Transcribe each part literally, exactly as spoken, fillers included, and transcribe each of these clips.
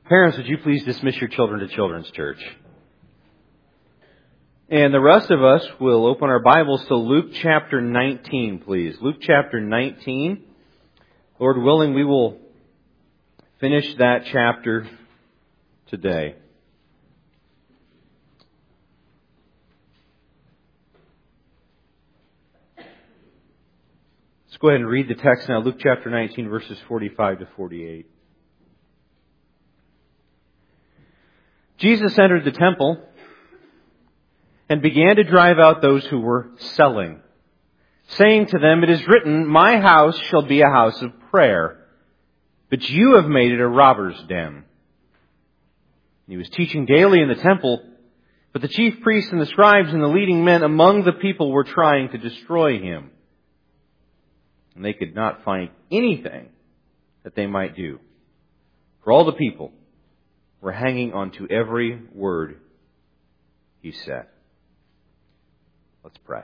Parents, would you please dismiss your children to Children's Church? And the rest of us will open our Bibles to Luke chapter nineteen, please. Luke chapter nineteen. Lord willing, we will finish that chapter today. Let's go ahead and read the text now. Luke chapter nineteen, verses forty-five to forty-eight. Jesus entered the temple and began to drive out those who were selling, saying to them, "It is written, 'My house shall be a house of prayer,' but you have made it a robber's den." And he was teaching daily in the temple, but the chief priests and the scribes and the leading men among the people were trying to destroy him. And they could not find anything that they might do, for all the people were hanging on to every word he said. Let's pray.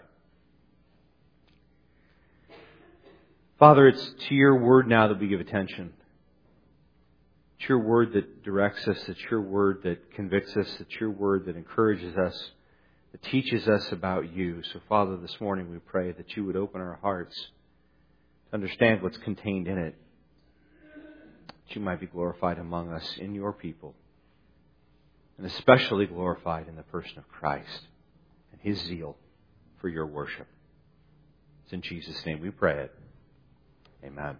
Father, it's to your word now that we give attention. It's your word that directs us. It's your word that convicts us. It's your word that encourages us, that teaches us about you. So, Father, this morning we pray that you would open our hearts to understand what's contained in it, that you might be glorified among us in your people, and especially glorified in the person of Christ and his zeal for your worship. It's in Jesus' name we pray it. Amen.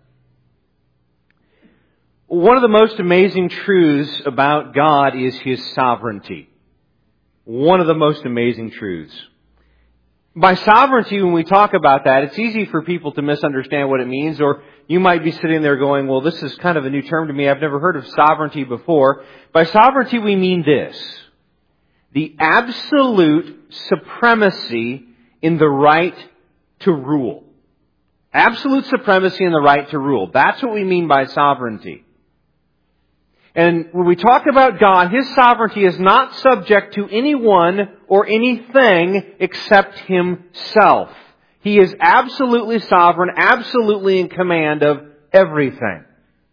One of the most amazing truths about God is his sovereignty. One of the most amazing truths. By sovereignty, when we talk about that, it's easy for people to misunderstand what it means, or you might be sitting there going, well, this is kind of a new term to me. I've never heard of sovereignty before. By sovereignty, we mean this: the absolute supremacy in the right to rule. Absolute supremacy in the right to rule. That's what we mean by sovereignty. And when we talk about God, his sovereignty is not subject to anyone or anything except himself. He is absolutely sovereign, absolutely in command of everything.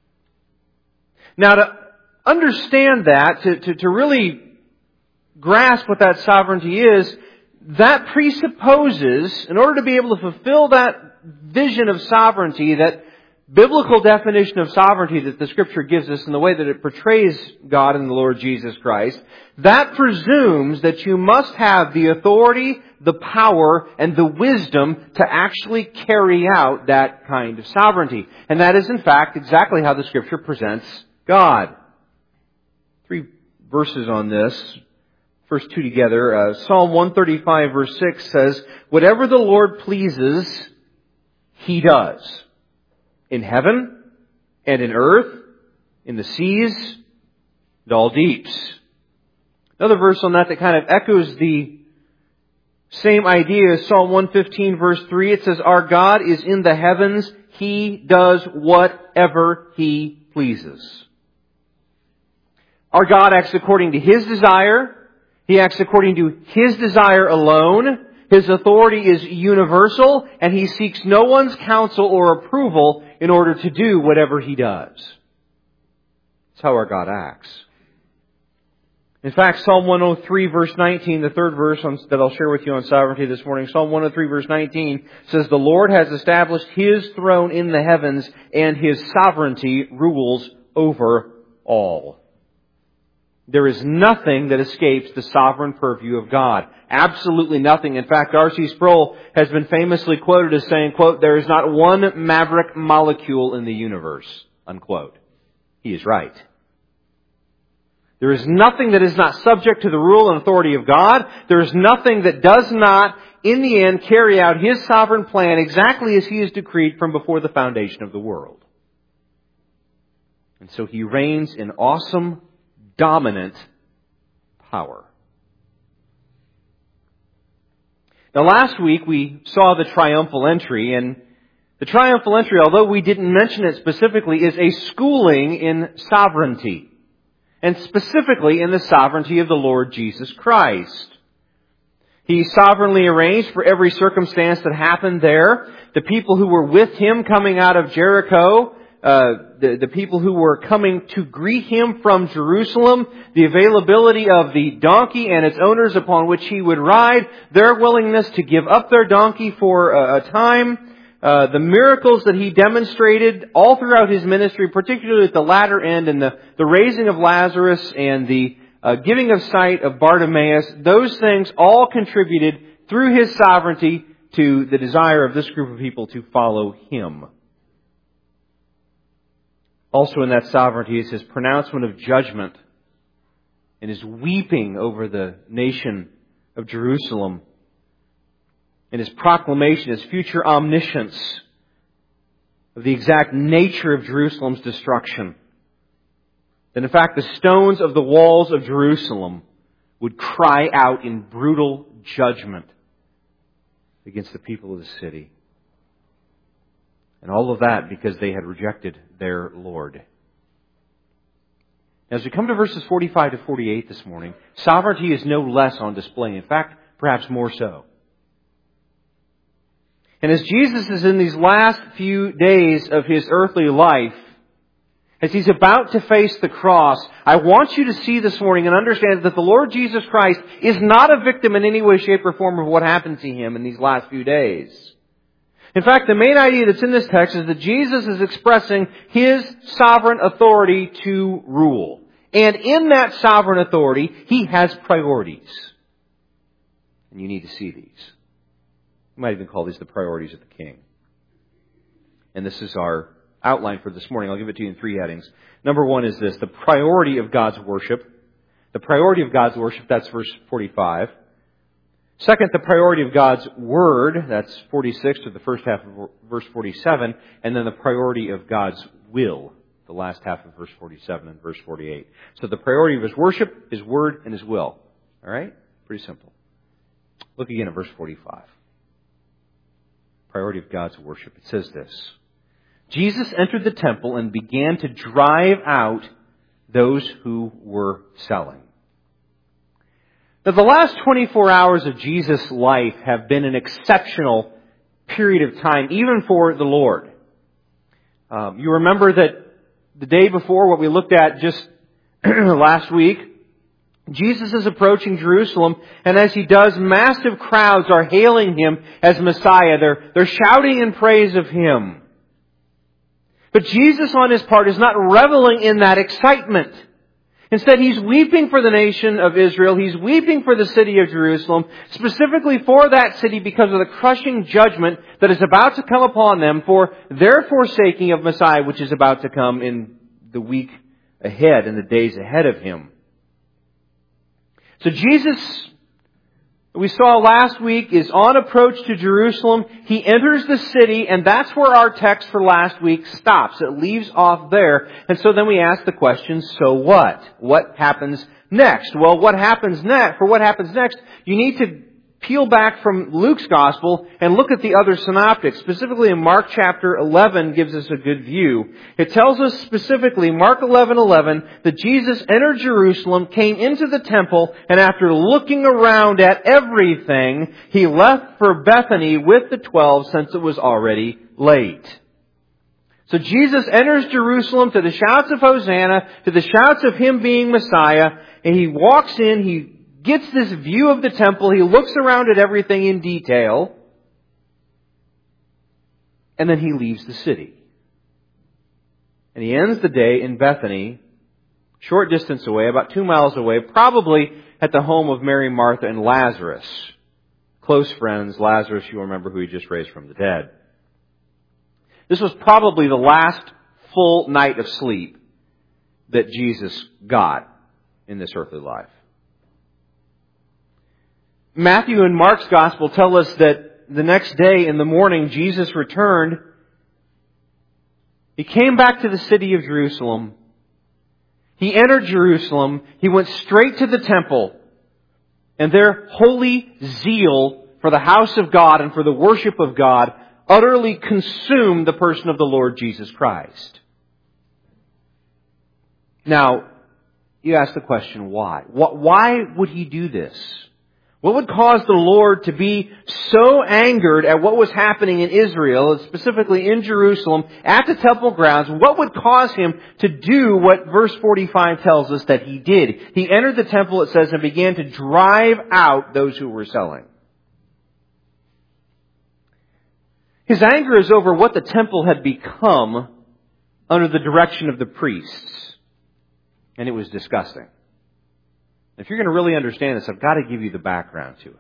Now, to understand that, to, to, to really grasp what that sovereignty is, that presupposes, in order to be able to fulfill that vision of sovereignty, that biblical definition of sovereignty that the Scripture gives us in the way that it portrays God and the Lord Jesus Christ, that presumes that you must have the authority, the power, and the wisdom to actually carry out that kind of sovereignty. And that is, in fact, exactly how the Scripture presents God. Three verses on this. First two together. Uh, Psalm one thirty-five verse six says, "Whatever the Lord pleases, he does. In heaven and in earth, in the seas and all deeps." Another verse on that that kind of echoes the same idea is Psalm one fifteen verse three. It says, "Our God is in the heavens. He does whatever he pleases." Our God acts according to his desire. He acts according to his desire alone. His authority is universal, and he seeks no one's counsel or approval in order to do whatever he does. That's how our God acts. In fact, Psalm one oh three verse nineteen, the third verse that I'll share with you on sovereignty this morning, Psalm one oh three verse nineteen says, "The Lord has established his throne in the heavens, and his sovereignty rules over all." There is nothing that escapes the sovereign purview of God. Absolutely nothing. In fact, R C Sproul has been famously quoted as saying, quote, "There is not one maverick molecule in the universe," unquote. He is right. There is nothing that is not subject to the rule and authority of God. There is nothing that does not, in the end, carry out his sovereign plan exactly as he has decreed from before the foundation of the world. And so he reigns in awesome, dominant power. Now, last week we saw the triumphal entry, and the triumphal entry, although we didn't mention it specifically, is a schooling in sovereignty, and specifically in the sovereignty of the Lord Jesus Christ. He sovereignly arranged for every circumstance that happened there. The people who were with him coming out of Jericho uh, the, the people who were coming to greet him from Jerusalem, the availability of the donkey and its owners upon which he would ride, their willingness to give up their donkey for a, a time, uh, the miracles that he demonstrated all throughout his ministry, particularly at the latter end, and the, the raising of Lazarus and the uh, giving of sight of Bartimaeus, those things all contributed through his sovereignty to the desire of this group of people to follow him. Also in that sovereignty is his pronouncement of judgment and his weeping over the nation of Jerusalem, and his proclamation, his future omniscience of the exact nature of Jerusalem's destruction. That in fact the stones of the walls of Jerusalem would cry out in brutal judgment against the people of the city. And all of that because they had rejected their Lord. As we come to verses forty-five to forty-eight this morning, sovereignty is no less on display. In fact, perhaps more so. And as Jesus is in these last few days of his earthly life, as he's about to face the cross, I want you to see this morning and understand that the Lord Jesus Christ is not a victim in any way, shape, or form of what happened to him in these last few days. In fact, the main idea that's in this text is that Jesus is expressing his sovereign authority to rule. And in that sovereign authority, he has priorities. And you need to see these. You might even call these the priorities of the king. And this is our outline for this morning. I'll give it to you in three headings. Number one is this, the priority of God's worship. The priority of God's worship, that's verse forty-five. Second, the priority of God's Word, that's forty-six to the first half of verse forty-seven. And then the priority of God's will, the last half of verse forty-seven and verse forty-eight. So the priority of His worship, His Word, and His will. Alright? Pretty simple. Look again at verse forty-five. Priority of God's worship. It says this, Jesus entered the temple and began to drive out those who were selling. Now, the last twenty-four hours of Jesus' life have been an exceptional period of time, even for the Lord. Um, you remember that the day before, what we looked at just last week, Jesus is approaching Jerusalem, and as he does, massive crowds are hailing him as Messiah. They're, they're shouting in praise of him. But Jesus, on his part, is not reveling in that excitement. Instead, he's weeping for the nation of Israel. He's weeping for the city of Jerusalem, specifically for that city because of the crushing judgment that is about to come upon them for their forsaking of Messiah, which is about to come in the week ahead, in the days ahead of him. So Jesus, we saw last week, is on approach to Jerusalem. He enters the city, and that's where our text for last week stops. It leaves off there. And so then we ask the question, so what? What happens next? Well, what happens next? For what happens next, you need to peel back from Luke's gospel and look at the other synoptics. Specifically in Mark chapter eleven gives us a good view. It tells us specifically, Mark eleven eleven, that Jesus entered Jerusalem, came into the temple, and after looking around at everything, he left for Bethany with the twelve since it was already late. So Jesus enters Jerusalem to the shouts of Hosanna, to the shouts of him being Messiah, and he walks in, he gets this view of the temple, he looks around at everything in detail, and then he leaves the city. And he ends the day in Bethany, short distance away, about two miles away, probably at the home of Mary, Martha, and Lazarus. Close friends. Lazarus, you'll remember, who he just raised from the dead. This was probably the last full night of sleep that Jesus got in this earthly life. Matthew and Mark's gospel tell us that the next day in the morning, Jesus returned. He came back to the city of Jerusalem. He entered Jerusalem. He went straight to the temple. And their holy zeal for the house of God and for the worship of God utterly consumed the person of the Lord Jesus Christ. Now, you ask the question, why? Why would he do this? What would cause the Lord to be so angered at what was happening in Israel, specifically in Jerusalem, at the temple grounds? What would cause Him to do what verse forty-five tells us that He did? He entered the temple, it says, and began to drive out those who were selling. His anger is over what the temple had become under the direction of the priests. And it was disgusting. If you're going to really understand this, I've got to give you the background to it.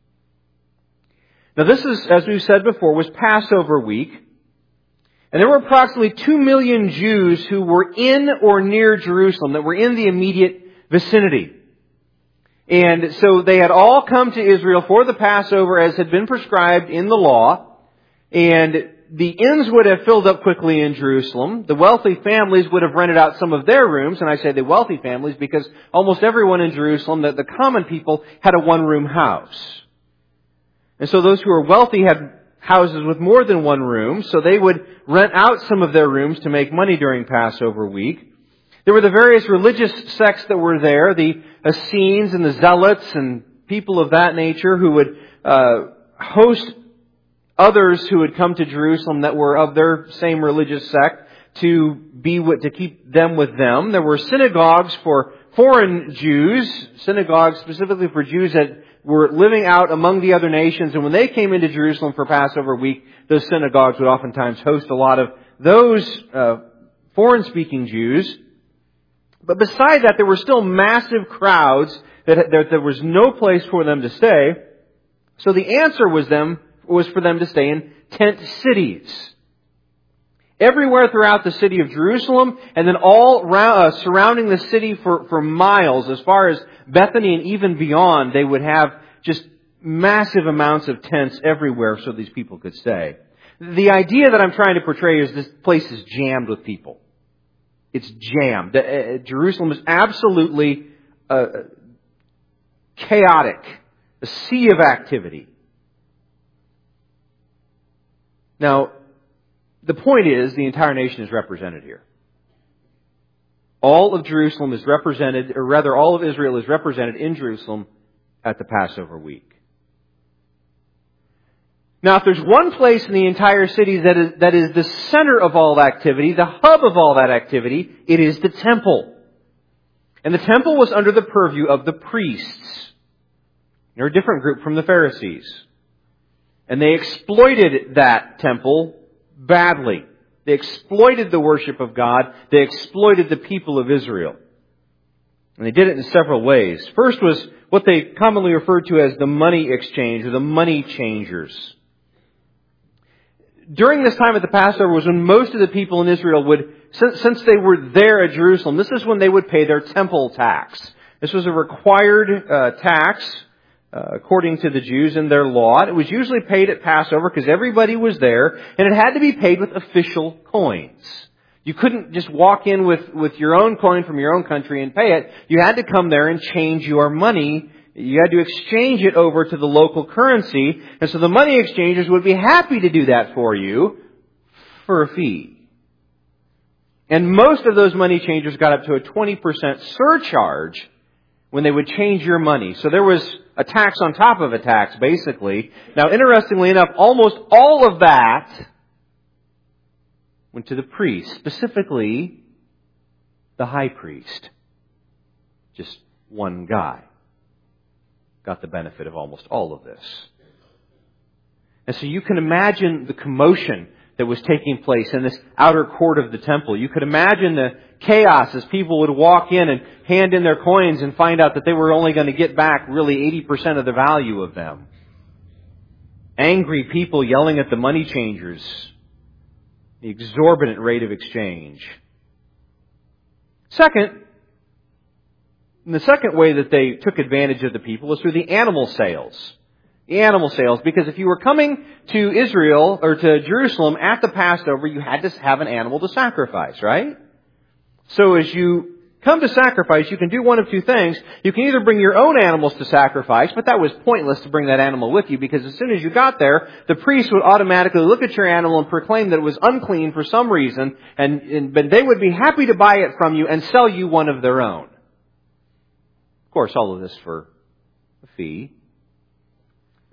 Now this is, as we've said before, was Passover week. And there were approximately two million Jews who were in or near Jerusalem, that were in the immediate vicinity. And so they had all come to Israel for the Passover as had been prescribed in the law. And the inns would have filled up quickly in Jerusalem. The wealthy families would have rented out some of their rooms. And I say the wealthy families because almost everyone in Jerusalem, the, the common people, had a one-room house. And so those who were wealthy had houses with more than one room. So they would rent out some of their rooms to make money during Passover week. There were the various religious sects that were there, the Essenes and the Zealots and people of that nature who would uh, host others who had come to Jerusalem that were of their same religious sect to be with, to keep them with them. There were synagogues for foreign Jews, synagogues specifically for Jews that were living out among the other nations. And when they came into Jerusalem for Passover week, those synagogues would oftentimes host a lot of those uh, foreign-speaking Jews. But beside that, there were still massive crowds that, that there was no place for them to stay. So the answer was them was for them to stay in tent cities. Everywhere throughout the city of Jerusalem, and then all around, uh, surrounding the city for, for miles, as far as Bethany and even beyond, they would have just massive amounts of tents everywhere so these people could stay. The idea that I'm trying to portray is this place is jammed with people. It's jammed. Uh, Jerusalem is absolutely uh, chaotic, a sea of activity. Now, the point is, the entire nation is represented here. All of Jerusalem is represented, or rather all of Israel is represented in Jerusalem at the Passover week. Now, if there's one place in the entire city that is, that is the center of all activity, the hub of all that activity, it is the temple. And the temple was under the purview of the priests. They're a different group from the Pharisees. And they exploited that temple badly. They exploited the worship of God. They exploited the people of Israel. And they did it in several ways. First was what they commonly referred to as the money exchange or the money changers. During this time at the Passover was when most of the people in Israel would, since, since they were there at Jerusalem, this is when they would pay their temple tax. This was a required uh, tax. Uh, according to the Jews in their law. It was usually paid at Passover because everybody was there, and it had to be paid with official coins. You couldn't just walk in with, with your own coin from your own country and pay it. You had to come there and change your money. You had to exchange it over to the local currency. And so the money exchangers would be happy to do that for you for a fee. And most of those money changers got up to a twenty percent surcharge when they would change your money. So there was a tax on top of a tax, basically. Now, interestingly enough, almost all of that went to the priest, specifically the high priest. Just one guy got the benefit of almost all of this. And so you can imagine the commotion that was taking place in this outer court of the temple. You could imagine the chaos as people would walk in and hand in their coins and find out that they were only going to get back really eighty percent of the value of them. Angry people yelling at the money changers. The exorbitant rate of exchange. Second, the second way that they took advantage of the people was through the animal sales. The animal sales, because if you were coming to Israel or to Jerusalem at the Passover, you had to have an animal to sacrifice, right? So as you come to sacrifice, you can do one of two things. You can either bring your own animals to sacrifice, but that was pointless to bring that animal with you because as soon as you got there, the priest would automatically look at your animal and proclaim that it was unclean for some reason, and, and but they would be happy to buy it from you and sell you one of their own. Of course, all of this for a fee.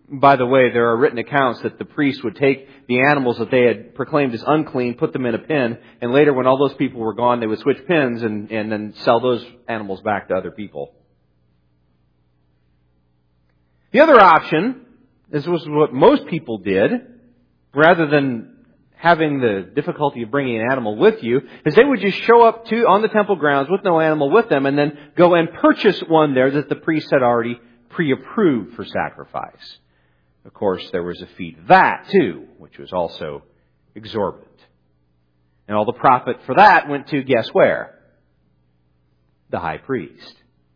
By the way, there are written accounts that the priests would take the animals that they had proclaimed as unclean, put them in a pen, and later when all those people were gone, they would switch pens and, and then sell those animals back to other people. The other option, this was what most people did, rather than having the difficulty of bringing an animal with you, is they would just show up to on the temple grounds with no animal with them and then go and purchase one there that the priest had already pre-approved for sacrifice. Of course, there was a fee to that too, which was also exorbitant. And all the profit for that went to, guess where? The high priest.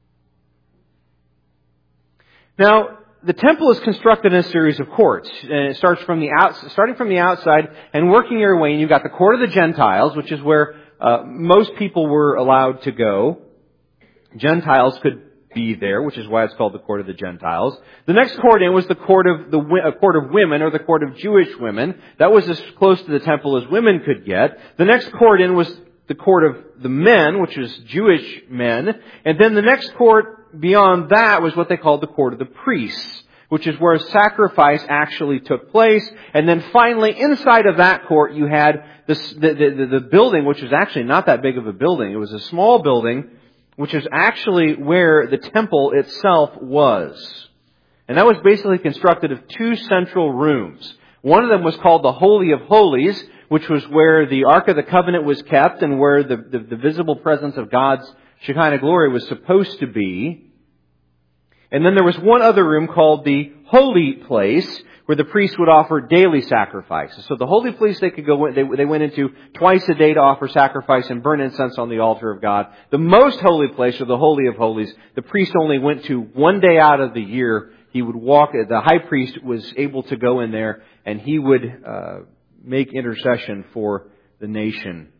Now, the temple is constructed in a series of courts, and it starts from the out, starting from the outside and working your way. And you've got the court of the Gentiles, which is where uh, most people were allowed to go. Gentiles could be there, which is why it's called the court of the Gentiles. The next court in was the court of the uh, court of women, or the court of Jewish women. That was as close to the temple as women could get. The next court in was the court of the men, which was Jewish men, and then the next court beyond that was what they called the court of the priests, which is where sacrifice actually took place. And then finally, inside of that court, you had this, the, the, the building, which was actually not that big of a building. It was a small building, which is actually where the temple itself was. And that was basically constructed of two central rooms. One of them was called the Holy of Holies, which was where the Ark of the Covenant was kept and where the, the, the visible presence of God's Shekinah glory was supposed to be. And then there was one other room called the Holy Place, where the priests would offer daily sacrifices. So the Holy Place they could go in, they, they went into twice a day to offer sacrifice and burn incense on the altar of God. The most holy place, or the Holy of Holies, the priest only went to one day out of the year. He would walk, the high priest was able to go in there and he would uh, make intercession for the nation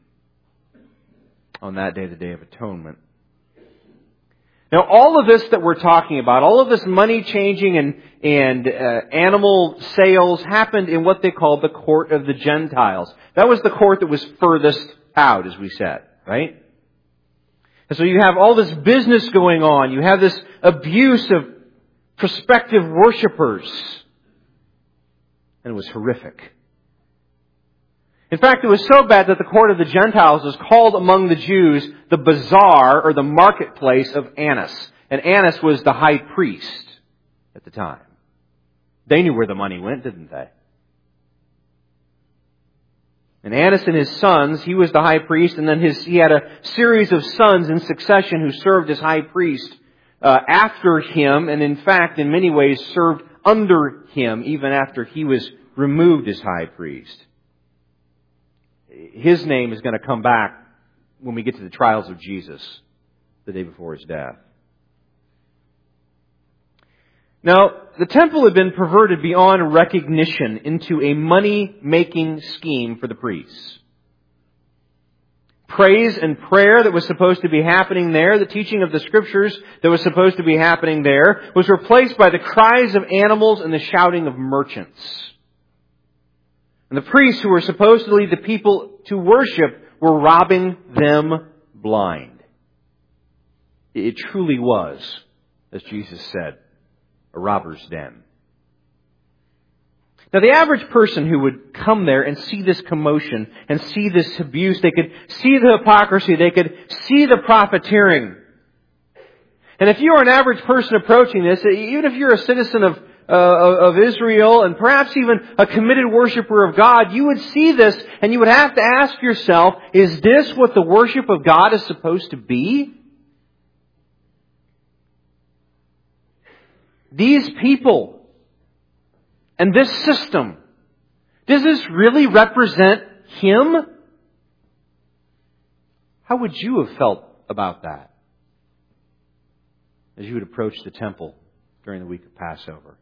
on that day, the Day of Atonement. Now, all of this that we're talking about, all of this money changing and, and uh, animal sales happened in what they called the court of the Gentiles. That was the court that was furthest out, as we said, right? And so you have all this business going on. You have this abuse of prospective worshipers. And it was horrific. In fact, it was so bad that the court of the Gentiles was called among the Jews the bazaar, or the marketplace of Annas. And Annas was the high priest at the time. They knew where the money went, didn't they? And Annas and his sons, he was the high priest, and then his, he had a series of sons in succession who served as high priest uh, after him, and in fact, in many ways, served under him even after he was removed as high priest. His name is going to come back when we get to the trials of Jesus, the day before his death. Now, the temple had been perverted beyond recognition into a money-making scheme for the priests. Praise and prayer that was supposed to be happening there, the teaching of the Scriptures that was supposed to be happening there, was replaced by the cries of animals and the shouting of merchants. And the priests who were supposed to lead the people to worship were robbing them blind. It truly was, as Jesus said, a robber's den. Now, the average person who would come there and see this commotion and see this abuse, they could see the hypocrisy, they could see the profiteering. And if you are an average person approaching this, even if you're a citizen of Uh, of Israel and perhaps even a committed worshiper of God, you would see this and you would have to ask yourself, is this what the worship of God is supposed to be? These people and this system, does this really represent Him? How would you have felt about that as you would approach the temple during the week of Passover?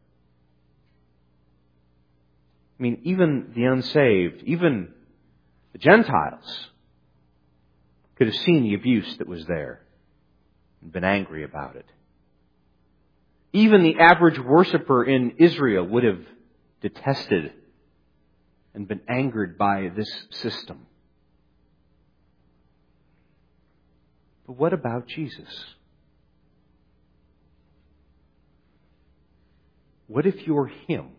I mean, even the unsaved, even the Gentiles could have seen the abuse that was there and been angry about it. Even the average worshiper in Israel would have detested and been angered by this system. But what about Jesus? What if you're Him?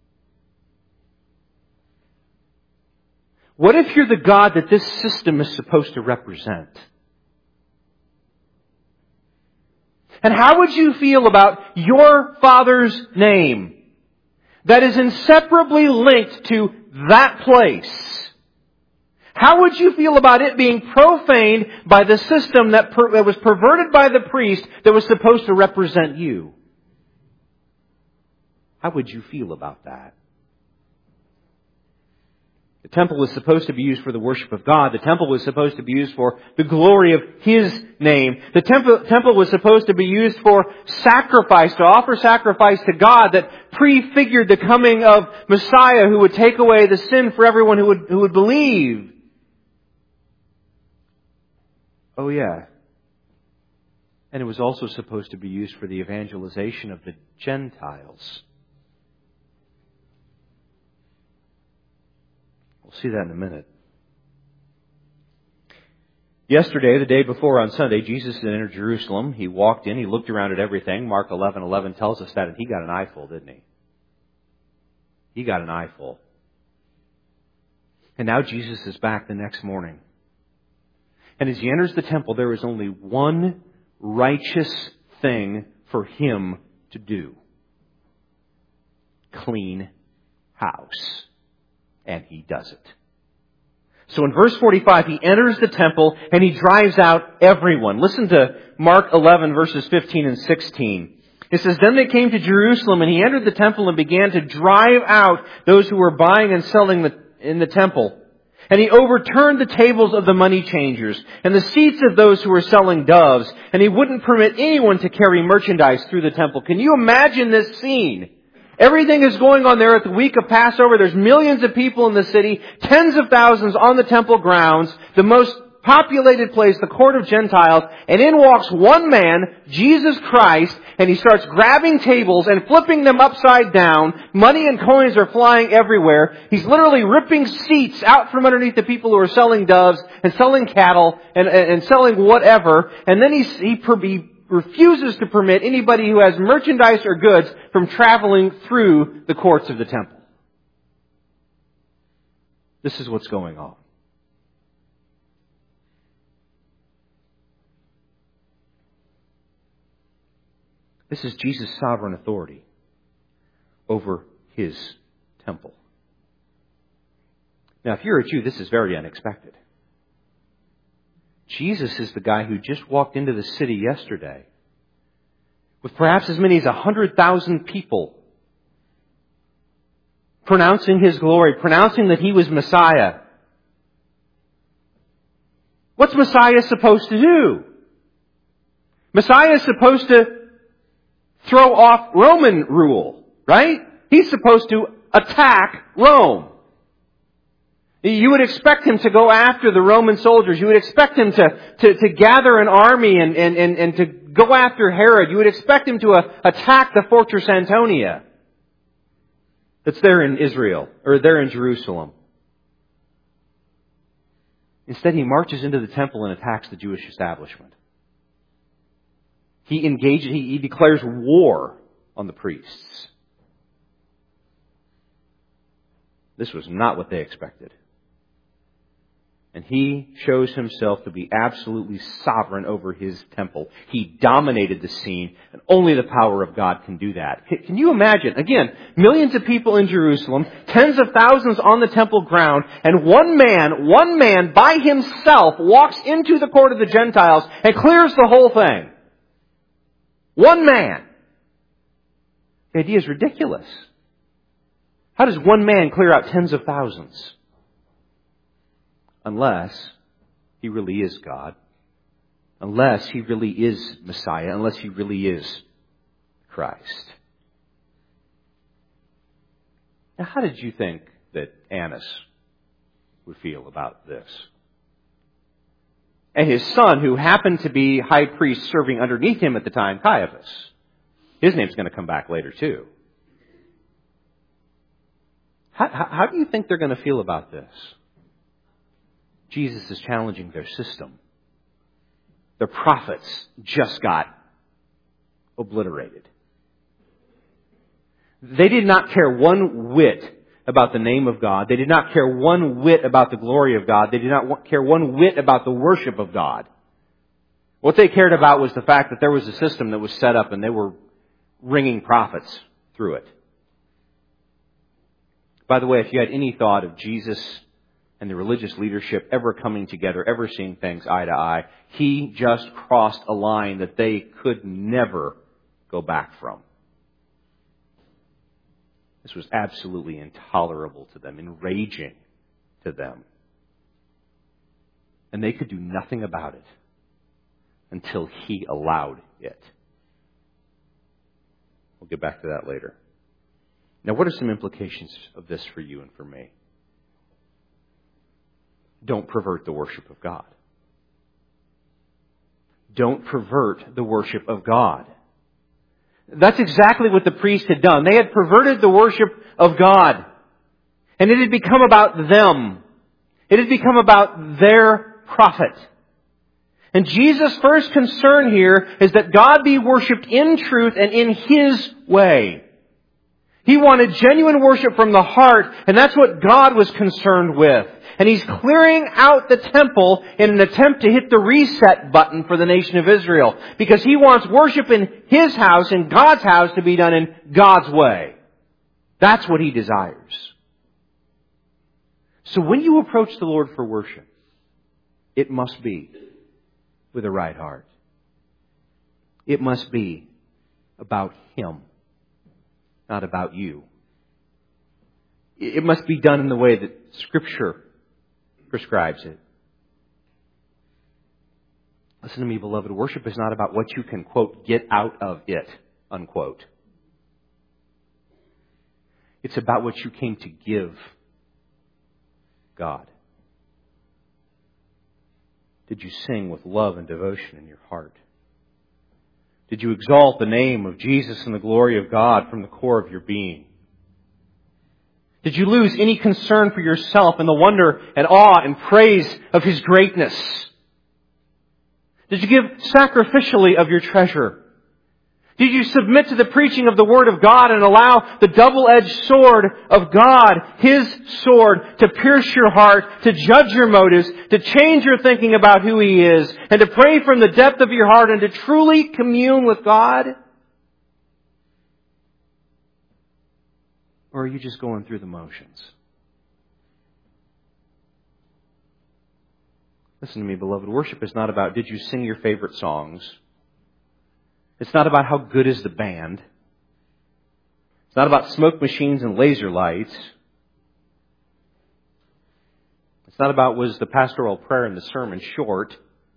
What if you're the God that this system is supposed to represent? And how would you feel about your Father's name that is inseparably linked to that place? How would you feel about it being profaned by the system that, per, that was perverted by the priest that was supposed to represent you? How would you feel about that? The temple was supposed to be used for the worship of God. The temple was supposed to be used for the glory of His name. The temple, temple was supposed to be used for sacrifice, to offer sacrifice to God that prefigured the coming of Messiah who would take away the sin for everyone who would, who would believe. Oh yeah. And it was also supposed to be used for the evangelization of the Gentiles. We'll see that in a minute. Yesterday, the day before on Sunday, Jesus had entered Jerusalem. He walked in, he looked around at everything. Mark eleven eleven tells us that, and he got an eyeful, didn't he? He got an eyeful. And now Jesus is back the next morning. And as he enters the temple, there is only one righteous thing for him to do. Clean house. And he does it. So in verse forty-five, he enters the temple and he drives out everyone. Listen to Mark eleven verses fifteen and sixteen. It says, "Then they came to Jerusalem and he entered the temple and began to drive out those who were buying and selling the, in the temple. And he overturned the tables of the money changers and the seats of those who were selling doves. And he wouldn't permit anyone to carry merchandise through the temple." Can you imagine this scene? Everything is going on there at the week of Passover. There's millions of people in the city, tens of thousands on the temple grounds, the most populated place, the court of Gentiles, and in walks one man, Jesus Christ, and he starts grabbing tables and flipping them upside down. Money and coins are flying everywhere. He's literally ripping seats out from underneath the people who are selling doves and selling cattle and, and, and selling whatever. And then he, he, he refuses to permit anybody who has merchandise or goods from traveling through the courts of the temple. This is what's going on. This is Jesus' sovereign authority over His temple. Now, if you're a Jew, this is very unexpected. Jesus is the guy who just walked into the city yesterday with perhaps as many as one hundred thousand people pronouncing His glory, pronouncing that He was Messiah. What's Messiah supposed to do? Messiah is supposed to throw off Roman rule, right? He's supposed to attack Rome. You would expect him to go after the Roman soldiers. You would expect him to, to, to gather an army and, and, and, and to go after Herod. You would expect him to uh, attack the Fortress Antonia that's there in Israel, or there in Jerusalem. Instead, he marches into the temple and attacks the Jewish establishment. He engages, he, he declares war on the priests. This was not what they expected. And he shows himself to be absolutely sovereign over his temple. He dominated the scene, and only the power of God can do that. Can you imagine? Again, millions of people in Jerusalem, tens of thousands on the temple ground, and one man, one man by himself walks into the court of the Gentiles and clears the whole thing. One man. The idea is ridiculous. How does one man clear out tens of thousands? Unless He really is God. Unless He really is Messiah. Unless He really is Christ. Now, how did you think that Annas would feel about this? And his son, who happened to be high priest serving underneath him at the time, Caiaphas. His name's going to come back later too. How, how, how do you think they're going to feel about this? Jesus is challenging their system. Their prophets just got obliterated. They did not care one whit about the name of God. They did not care one whit about the glory of God. They did not care one whit about the worship of God. What they cared about was the fact that there was a system that was set up and they were wringing profits through it. By the way, if you had any thought of Jesus and the religious leadership ever coming together, ever seeing things eye to eye, He just crossed a line that they could never go back from. This was absolutely intolerable to them, enraging to them. And they could do nothing about it until He allowed it. We'll get back to that later. Now, what are some implications of this for you and for me? Don't pervert the worship of God. Don't pervert the worship of God. That's exactly what the priest had done. They had perverted the worship of God. And it had become about them. It had become about their profit. And Jesus' first concern here is that God be worshipped in truth and in His way. He wanted genuine worship from the heart, and that's what God was concerned with. And He's clearing out the temple in an attempt to hit the reset button for the nation of Israel. Because He wants worship in His house, in God's house, to be done in God's way. That's what He desires. So when you approach the Lord for worship, it must be with a right heart. It must be about Him, not about you. It must be done in the way that Scripture prescribes it. Listen to me, beloved. Worship is not about what you can, quote, get out of it, unquote. It's about what you came to give God. Did you sing with love and devotion in your heart? Did you exalt the name of Jesus and the glory of God from the core of your being? Did you lose any concern for yourself in the wonder and awe and praise of His greatness? Did you give sacrificially of your treasure? Did you submit to the preaching of the Word of God and allow the double-edged sword of God, His sword, to pierce your heart, to judge your motives, to change your thinking about who He is, and to pray from the depth of your heart and to truly commune with God? Or are you just going through the motions? Listen to me, beloved. Worship is not about, did you sing your favorite songs? It's not about how good is the band. It's not about smoke machines and laser lights. It's not about, was the pastoral prayer and the sermon short?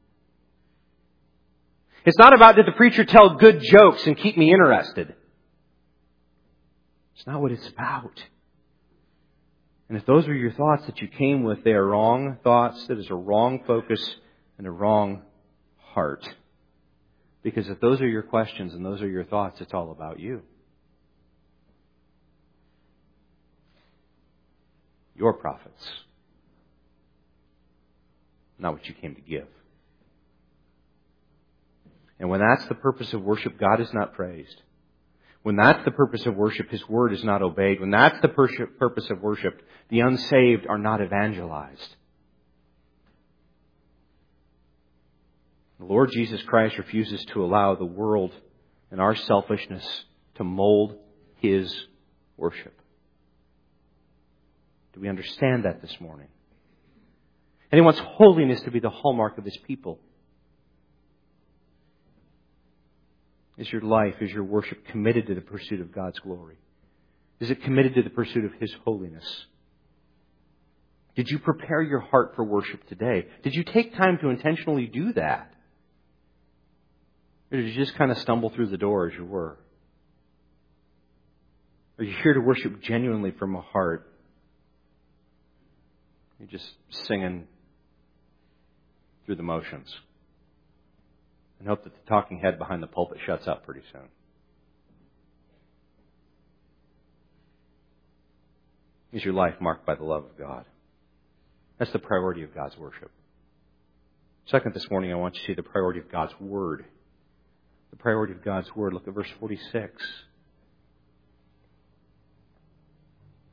It's not about, did the preacher tell good jokes and keep me interested? It's not what it's about. And if those are your thoughts that you came with, they are wrong thoughts. That is a wrong focus and a wrong heart. Because if those are your questions and those are your thoughts, it's all about you. Your profits. Not what you came to give. And when that's the purpose of worship, God is not praised. When that's the purpose of worship, His Word is not obeyed. When that's the purpose of worship, the unsaved are not evangelized. The Lord Jesus Christ refuses to allow the world and our selfishness to mold His worship. Do we understand that this morning? And He wants holiness to be the hallmark of His people. Is your life, is your worship committed to the pursuit of God's glory? Is it committed to the pursuit of His holiness? Did you prepare your heart for worship today? Did you take time to intentionally do that? Or did you just kind of stumble through the door as you were? Are you here to worship genuinely from a heart? You're just singing through the motions. And hope that the talking head behind the pulpit shuts up pretty soon. Is your life marked by the love of God? That's the priority of God's worship. Second, this morning I want you to see the priority of God's Word. The priority of God's Word. Look at verse forty-six.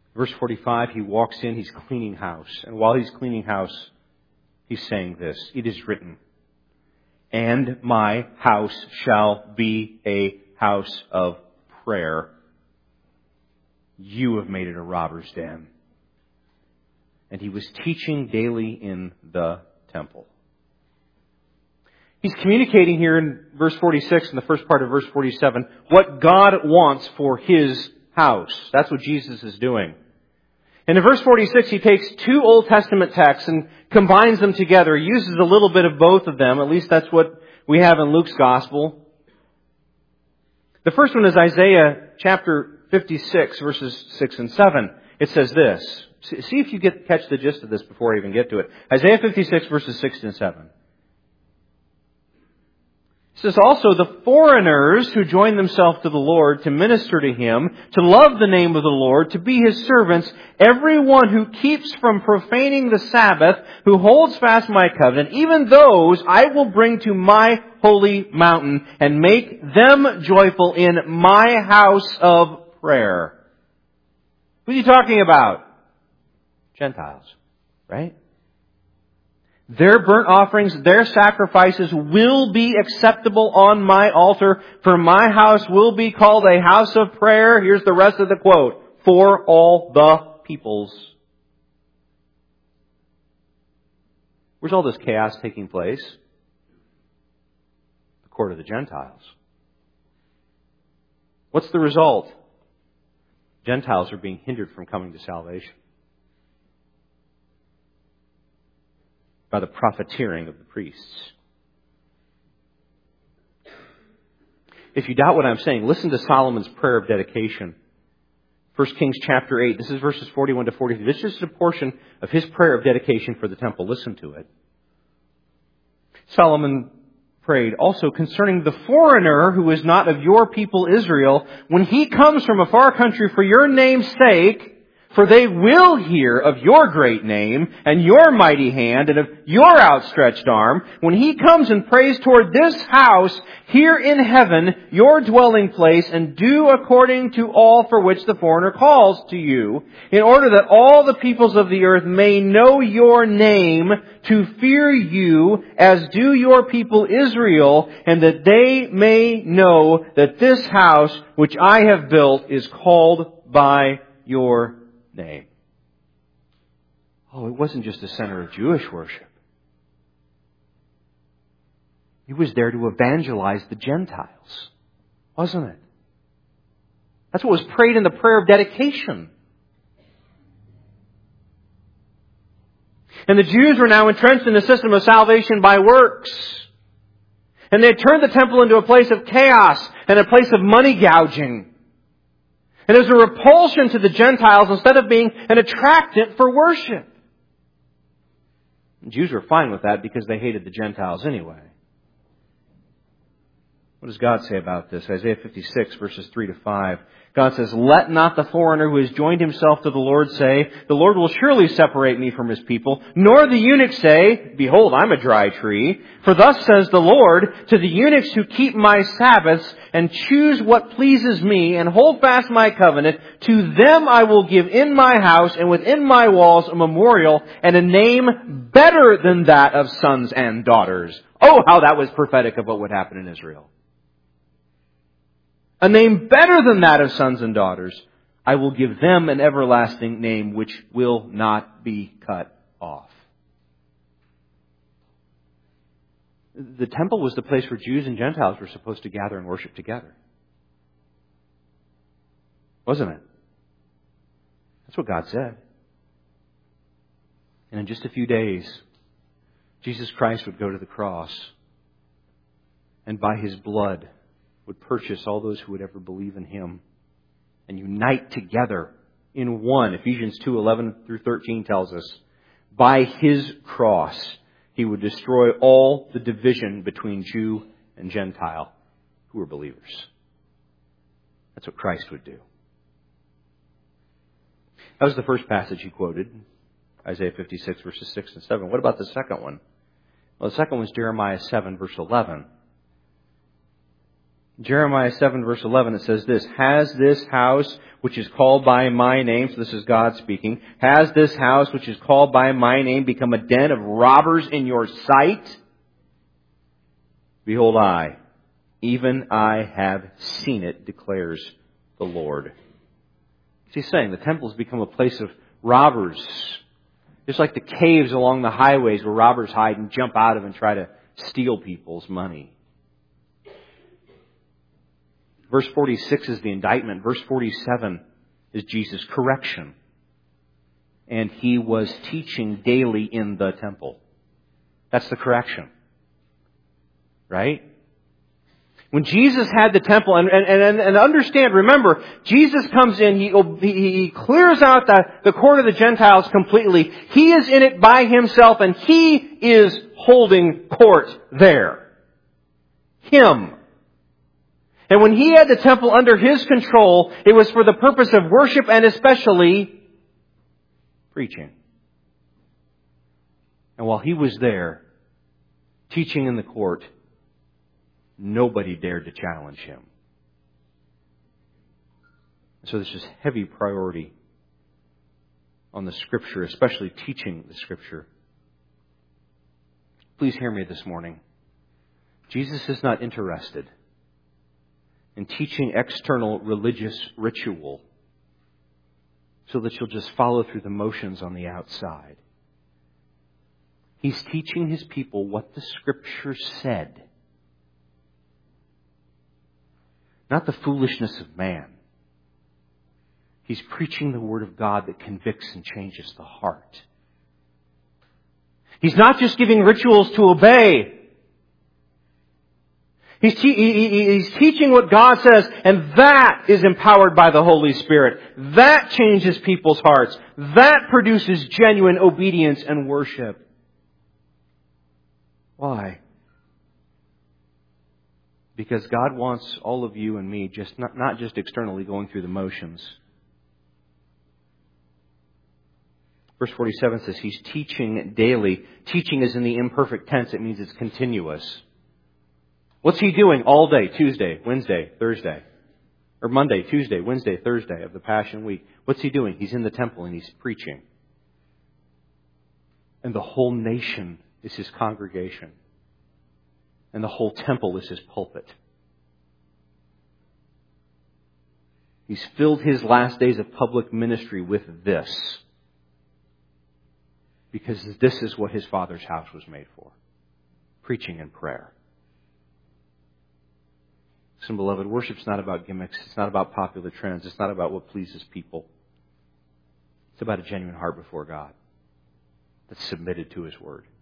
Verse forty-five, he walks in, he's cleaning house. And while he's cleaning house, he's saying this, "It is written, and my house shall be a house of prayer. You have made it a robber's den." And he was teaching daily in the temple. He's communicating here in verse forty-six, in the first part of verse forty-seven, what God wants for His house. That's what Jesus is doing. And in verse forty-six, he takes two Old Testament texts and combines them together. He uses a little bit of both of them. At least that's what we have in Luke's Gospel. The first one is Isaiah chapter fifty-six, verses six and seven. It says this. See if you get catch the gist of this before I even get to it. Isaiah fifty-six, verses six and seven. It says, "Also the foreigners who join themselves to the Lord to minister to Him, to love the name of the Lord, to be His servants, everyone who keeps from profaning the Sabbath, who holds fast my covenant, even those I will bring to my holy mountain and make them joyful in my house of prayer." Who are you talking about? Gentiles, right? Their burnt offerings, their sacrifices will be acceptable on my altar, for my house will be called a house of prayer. Here's the rest of the quote. For all the peoples. Where's all this chaos taking place? The court of the Gentiles. What's the result? Gentiles are being hindered from coming to salvation by the profiteering of the priests. If you doubt what I'm saying, listen to Solomon's prayer of dedication. First Kings chapter eight. This is verses forty-one to forty-three. This is just a portion of his prayer of dedication for the temple. Listen to it. Solomon prayed also concerning the foreigner who is not of your people Israel, when he comes from a far country for your name's sake, for they will hear of your great name and your mighty hand and of your outstretched arm. When he comes and prays toward this house here in heaven, your dwelling place, and do according to all for which the foreigner calls to you, in order that all the peoples of the earth may know your name, to fear you as do your people Israel, and that they may know that this house which I have built is called by your name. Oh, it wasn't just a center of Jewish worship. He was there to evangelize the Gentiles, wasn't it? That's what was prayed in the prayer of dedication. And the Jews were now entrenched in a system of salvation by works. And they had turned the temple into a place of chaos and a place of money gouging. And it was a repulsion to the Gentiles instead of being an attractant for worship. The Jews were fine with that because they hated the Gentiles anyway. What does God say about this? Isaiah fifty-six, verses three to five. God says, "Let not the foreigner who has joined himself to the Lord say, the Lord will surely separate me from His people. Nor the eunuch say, behold, I'm a dry tree. For thus says the Lord, to the eunuchs who keep my Sabbaths and choose what pleases me and hold fast my covenant, to them I will give in my house and within my walls a memorial and a name better than that of sons and daughters." Oh, how that was prophetic of what would happen in Israel. A name better than that of sons and daughters. I will give them an everlasting name which will not be cut off. The temple was the place where Jews and Gentiles were supposed to gather and worship together. Wasn't it? That's what God said. And in just a few days, Jesus Christ would go to the cross, and by His blood would purchase all those who would ever believe in Him and unite together in one. Ephesians two, eleven through thirteen tells us, by His cross, He would destroy all the division between Jew and Gentile who were believers. That's what Christ would do. That was the first passage he quoted, Isaiah fifty-six, verses six and seven. What about the second one? Well, the second one was Jeremiah seven, verse eleven. Jeremiah seven verse eleven, it says this, "Has this house, which is called by my name," so this is God speaking, "has this house, which is called by my name, become a den of robbers in your sight? Behold, I, even I have seen it, declares the Lord." He's saying the temple has become a place of robbers. Just like the caves along the highways where robbers hide and jump out of and try to steal people's money. Verse forty-six is the indictment. Verse forty-seven is Jesus' correction. "And he was teaching daily in the temple." That's the correction. Right? When Jesus had the temple, and, and, and, and understand, remember, Jesus comes in, he, he clears out the, the court of the Gentiles completely. He is in it by himself, and he is holding court there. Him. And when he had the temple under his control, it was for the purpose of worship and especially preaching. And while he was there, teaching in the court, nobody dared to challenge him. So there's this heavy priority on the Scripture, especially teaching the Scripture. Please hear me this morning. Jesus is not interested in teaching external religious ritual so that you'll just follow through the motions on the outside. He's teaching His people what the Scripture said. Not the foolishness of man. He's preaching the Word of God that convicts and changes the heart. He's not just giving rituals to obey. He's, te- he's teaching what God says, and that is empowered by the Holy Spirit. That changes people's hearts. That produces genuine obedience and worship. Why? Because God wants all of you and me just not, not just externally going through the motions. Verse forty-seven says He's teaching daily. Teaching is in the imperfect tense. It means it's continuous. What's He doing all day? Tuesday, Wednesday, Thursday. Or Monday, Tuesday, Wednesday, Thursday of the Passion Week. What's He doing? He's in the temple and He's preaching. And the whole nation is His congregation. And the whole temple is His pulpit. He's filled His last days of public ministry with this. Because this is what His Father's house was made for. Preaching and prayer. So, beloved, worship's not about gimmicks. It's not about popular trends. It's not about what pleases people. It's about a genuine heart before God that's submitted to His Word.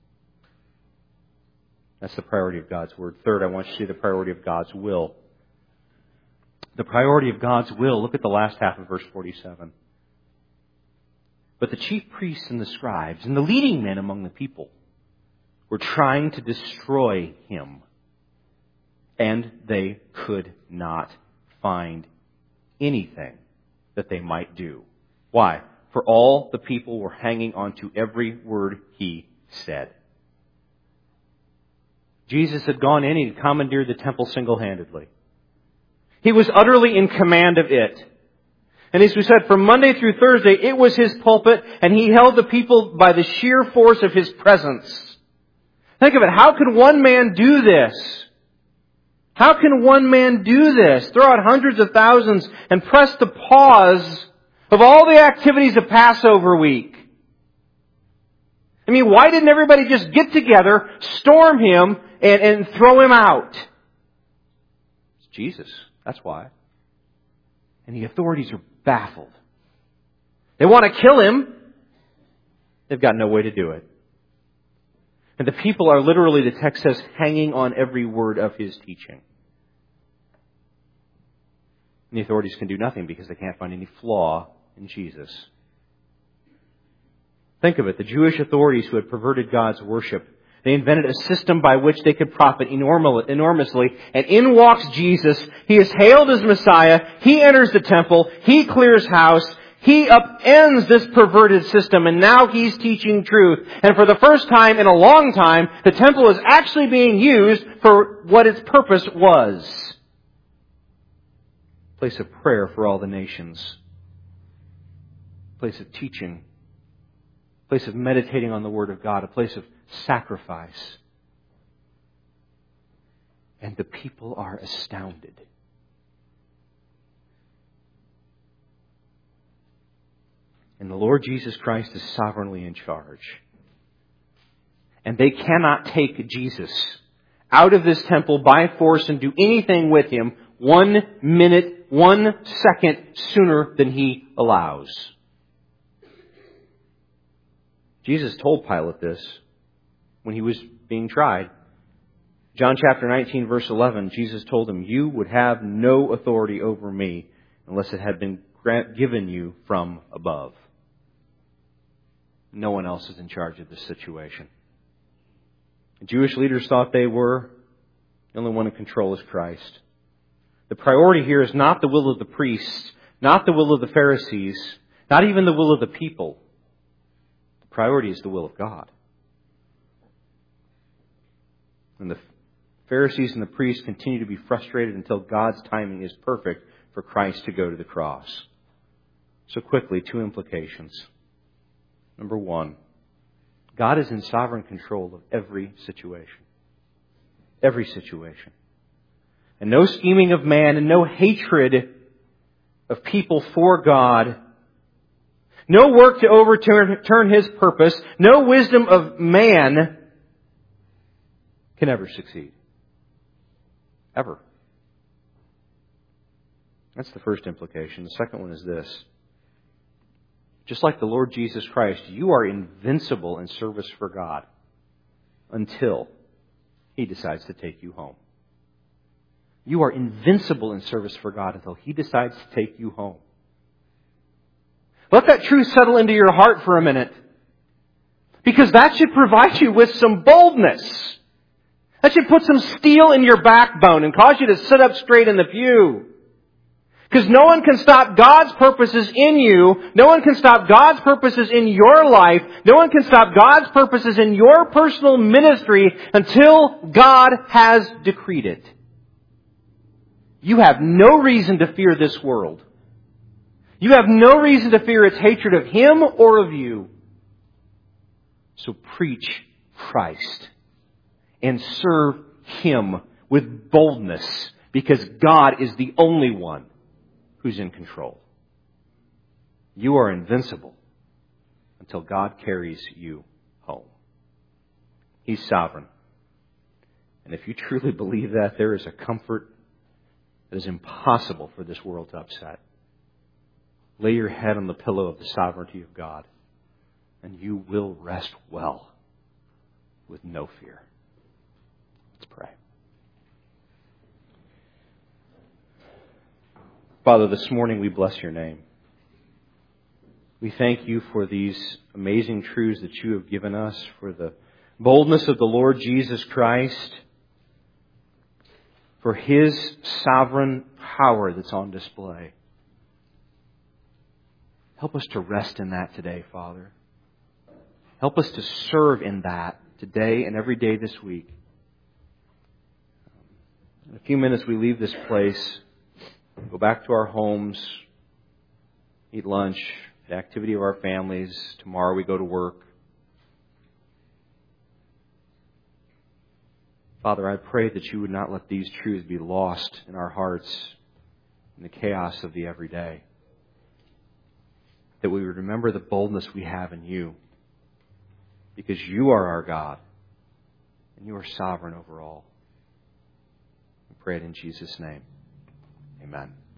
That's the priority of God's Word. Third, I want you to see the priority of God's will. The priority of God's will. Look at the last half of verse forty-seven. But the chief priests and the scribes and the leading men among the people were trying to destroy Him. And they could not find anything that they might do. Why? For all the people were hanging on to every word He said. Jesus had gone in and He commandeered the temple single-handedly. He was utterly in command of it. And as we said, from Monday through Thursday, it was His pulpit, and He held the people by the sheer force of His presence. Think of it. How could one man do this? How can one man do this? Throw out hundreds of thousands and press the pause of all the activities of Passover week. I mean, why didn't everybody just get together, storm Him, and, and throw Him out? It's Jesus. That's why. And the authorities are baffled. They want to kill Him. They've got no way to do it. And the people are literally, the text says, hanging on every word of His teaching. And the authorities can do nothing because they can't find any flaw in Jesus. Think of it. The Jewish authorities who had perverted God's worship, they invented a system by which they could profit enormously. And in walks Jesus. He is hailed as Messiah. He enters the temple. He clears house. He upends this perverted system. And now He's teaching truth. And for the first time in a long time, the temple is actually being used for what its purpose was. a place of prayer for all the nations, a place of teaching, a place of meditating on the Word of God, a place of sacrifice. And the people are astounded. And the Lord Jesus Christ is sovereignly in charge. And they cannot take Jesus out of this temple by force and do anything with Him one minute, one second sooner than He allows. Jesus told Pilate this when He was being tried. John chapter nineteen, verse eleven, Jesus told him, "You would have no authority over me unless it had been given you from above." No one else is in charge of this situation. The Jewish leaders thought they were. The only one in control is Christ. The priority here is not the will of the priests, not the will of the Pharisees, not even the will of the people. The priority is the will of God. And the Pharisees and the priests continue to be frustrated until God's timing is perfect for Christ to go to the cross. So quickly, two implications. Number one, God is in sovereign control of every situation. Every situation. And no scheming of man and no hatred of people for God. No work to overturn turn His purpose. No wisdom of man can ever succeed. Ever. That's the first implication. The second one is this. Just like the Lord Jesus Christ, you are invincible in service for God until He decides to take you home. You are invincible in service for God until He decides to take you home. Let that truth settle into your heart for a minute. Because that should provide you with some boldness. That should put some steel in your backbone and cause you to sit up straight in the pew. Because no one can stop God's purposes in you. No one can stop God's purposes in your life. No one can stop God's purposes in your personal ministry until God has decreed it. You have no reason to fear this world. You have no reason to fear its hatred of Him or of you. So preach Christ and serve Him with boldness, because God is the only one who's in control. You are invincible until God carries you home. He's sovereign. And if you truly believe that, there is a comfort that is impossible for this world to upset. Lay your head on the pillow of the sovereignty of God, and you will rest well with no fear. Let's pray. Father, this morning we bless Your name. We thank You for these amazing truths that You have given us, for the boldness of the Lord Jesus Christ, for His sovereign power that's on display. Help us to rest in that today, Father. Help us to serve in that today and every day this week. In a few minutes we leave this place, go back to our homes, eat lunch, the activity of our families. Tomorrow we go to work. Father, I pray that You would not let these truths be lost in our hearts in the chaos of the everyday. That we would remember the boldness we have in You, because You are our God and You are sovereign over all. We pray it in Jesus' name. Amen.